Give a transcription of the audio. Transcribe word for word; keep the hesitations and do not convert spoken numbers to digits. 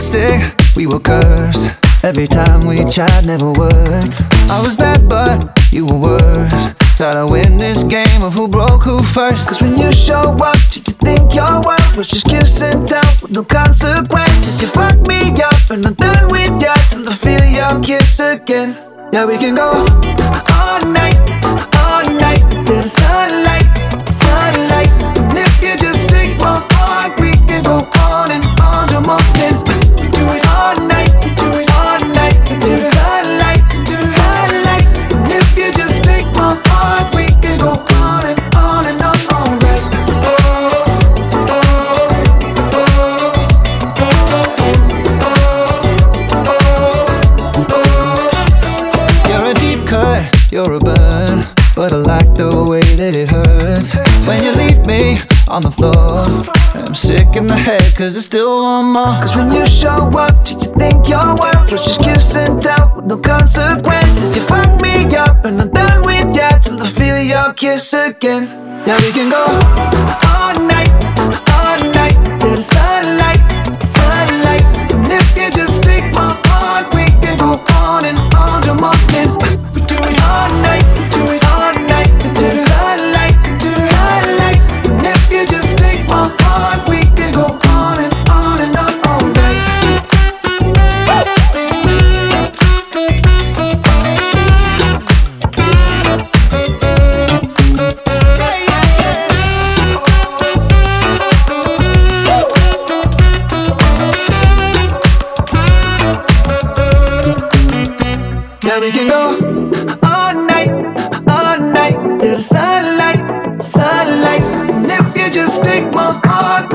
toxic, we were cursed. Every time we tried, never worked. I was bad, but you were worse. Try to win this game of who broke who first. Cause when you show up, do you think your world was just kiss and tell with no consequences? You fuck me up and I'm done with ya till I feel your kiss again. Yeah, we can go all night, all night till the sunlight, sunlight. And if you just take my heart, we can go on and on till morning. We do it all night, we do it all night till the sunlight, sunlight. And if you just take my heart, we can go on and on and on, all right. You're a deep cut, you're a burn, but I like the way that it hurts when you leave me on the floor. I'm sick in the head cause there's still one more. Cause when you show up, do you think your work was just kiss and tell with no consequences? You fuck me up and I'm done with ya till I feel your kiss again. Yeah, we can go all night, all night till the sunlight, sunlight. And if you just take my heart, we can go on and on till morning. We do it all night, we do it all night till the sunlight, sunlight. And if you just take my heart, we can go on and on and on all night. Yeah, we can go all night, all night till the sunlight, sunlight. And if you just take my heart,